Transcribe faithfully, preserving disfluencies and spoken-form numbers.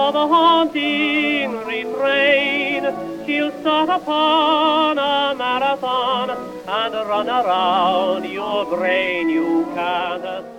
for the haunting refrain. She'll start upon a marathon and run around your brain. You can't